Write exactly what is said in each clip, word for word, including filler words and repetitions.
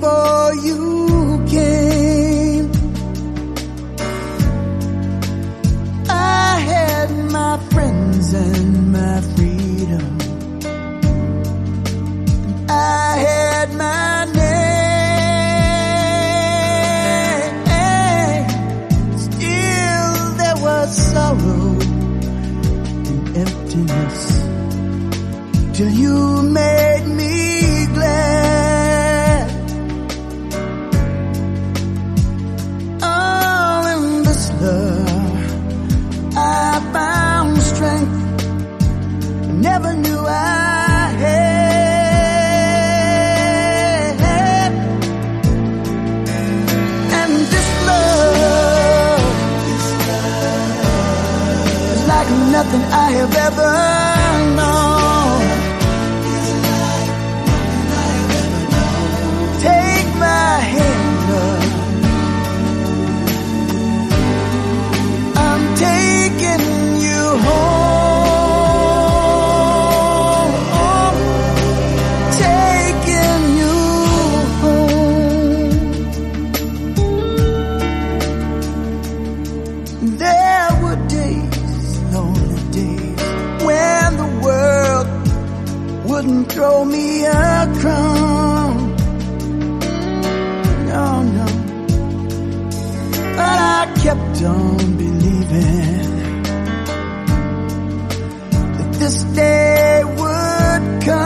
before you came. I had my friends and my freedom. I had my name. Still there was sorrow and emptiness till you made me glad. Oh, in this love I found strength I never knew I had. And this love, this love is like nothing I have ever known. Take my hand, love. I'm taking you home. Taking you home. There were days, lonely days, when the world wouldn't throw me a crumb. No, no. But I kept on believing that this day would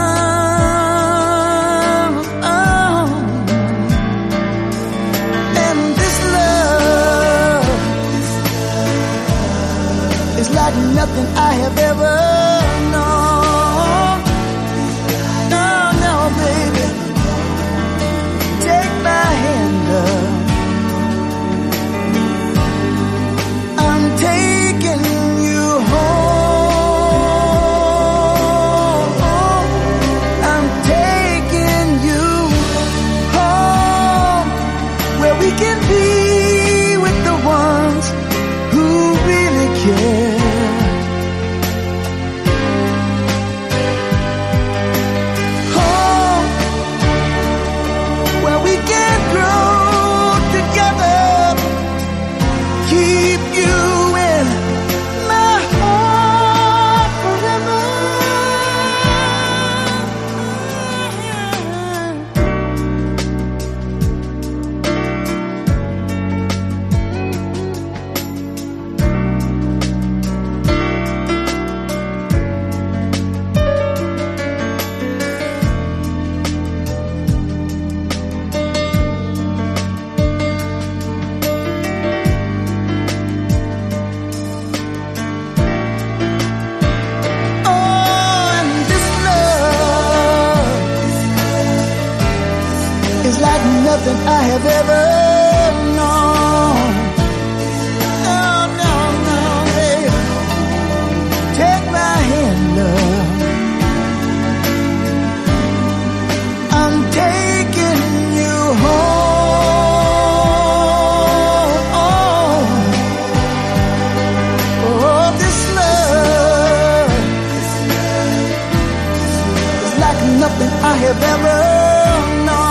come. Oh. And this love, this love is like nothing I have ever known. No, no, baby. Take my hand, love. I'm taking you home. I'm taking you home, where we can be with the ones who really care. Home, where we can grow together. Keep you in my heart forever. Oh, and this love is like nothing I have ever known. No, no, no, baby. Take my hand, love. I'm taking you home. Oh, this love is like nothing I have ever known.